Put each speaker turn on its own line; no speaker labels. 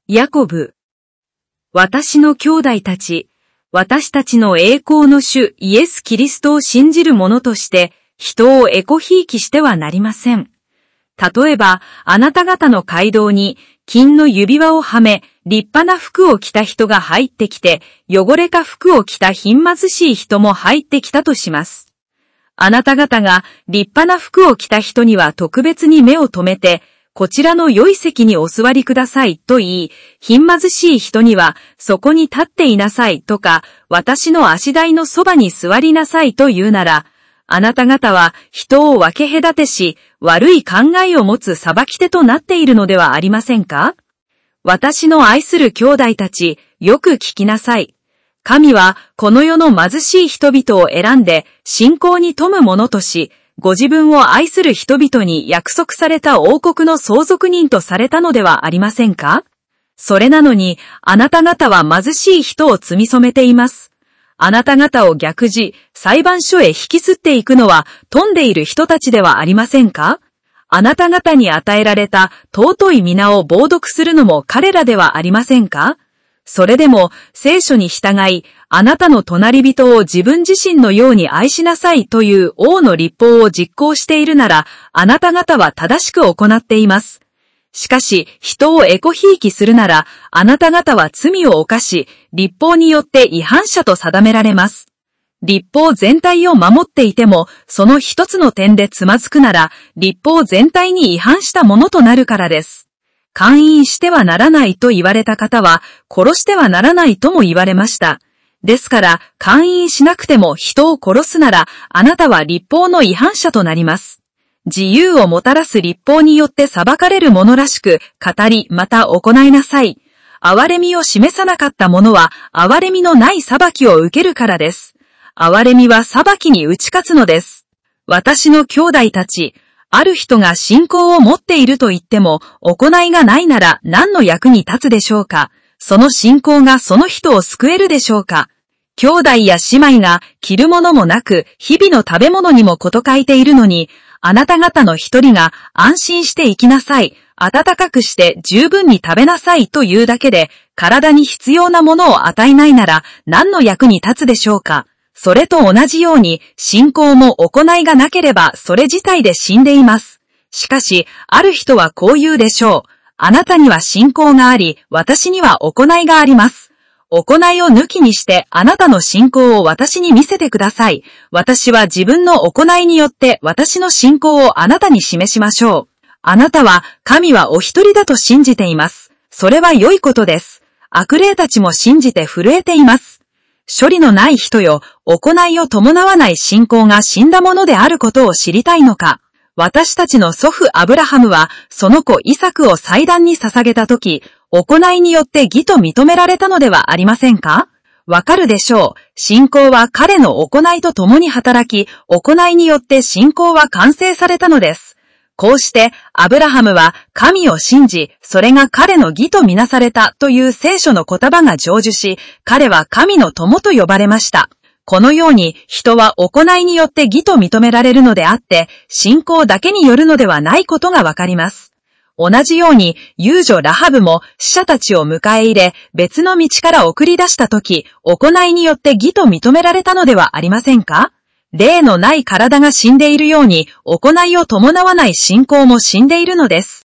ヤコブ。私の兄弟たち、私たちの栄光の主イエス・キリストを信じる者として、人をエコひいきしてはなりません。例えば、あなた方の街道に、金の指輪をはめ、立派な服を着た人が入ってきて、汚れた服を着た貧貧しい人も入ってきたとします。あなた方が立派な服を着た人には特別に目を留めて、こちらの良い席にお座りくださいと言い、貧貧しい人にはそこに立っていなさいとか、私の足台のそばに座りなさいと言うなら、あなた方は人を分け隔てし、悪い考えを持つ裁き手となっているのではありませんか？私の愛する兄弟たち、よく聞きなさい。神はこの世の貧しい人々を選んで信仰に富む者とし、ご自分を愛する人々に約束された王国の相続人とされたのではありませんか？それなのに、あなた方は貧しい人を罪染めています。あなた方を逆時、裁判所へ引きずっていくのは、富んでいる人たちではありませんか？あなた方に与えられた尊い皆を冒涜するのも彼らではありませんか？それでも、聖書に従い、あなたの隣人を自分自身のように愛しなさいという王の律法を実行しているなら、あなた方は正しく行っています。しかし、人をエコひいきするなら、あなた方は罪を犯し、律法によって違反者と定められます。律法全体を守っていても、その一つの点でつまずくなら、律法全体に違反したものとなるからです。姦淫してはならないと言われた方は、殺してはならないとも言われました。ですから、姦淫しなくても人を殺すなら、あなたは律法の違反者となります。自由をもたらす律法によって裁かれる者らしく、語り、また行いなさい。憐れみを示さなかった者は、憐れみのない裁きを受けるからです。憐れみは裁きに打ち勝つのです。私の兄弟たち、ある人が信仰を持っていると言っても、行いがないなら何の役に立つでしょうか？その信仰がその人を救えるでしょうか？兄弟や姉妹が着るものもなく、日々の食べ物にも事欠いているのに、あなた方の一人が安心して生きなさい、暖かくして十分に食べなさいというだけで、体に必要なものを与えないなら何の役に立つでしょうか？それと同じように、信仰も行いがなければそれ自体で死んでいます。しかし、ある人はこう言うでしょう。あなたには信仰があり、私には行いがあります。行いを抜きにしてあなたの信仰を私に見せてください。私は自分の行いによって私の信仰をあなたに示しましょう。あなたは神はお一人だと信じています。それは良いことです。悪霊たちも信じて震えています。処理のない人よ、行いを伴わない信仰が死んだものであることを知りたいのか。私たちの祖父アブラハムは、その子イサクを祭壇に捧げたとき、行いによって義と認められたのではありませんか？わかるでしょう。信仰は彼の行いと共に働き、行いによって信仰は完成されたのです。こうして、アブラハムは神を信じ、それが彼の義とみなされたという聖書の言葉が成就し、彼は神の友と呼ばれました。このように人は行いによって義と認められるのであって、信仰だけによるのではないことがわかります。同じように、遊女ラハブも死者たちを迎え入れ、別の道から送り出したとき、行いによって義と認められたのではありませんか？霊のない体が死んでいるように、行いを伴わない信仰も死んでいるのです。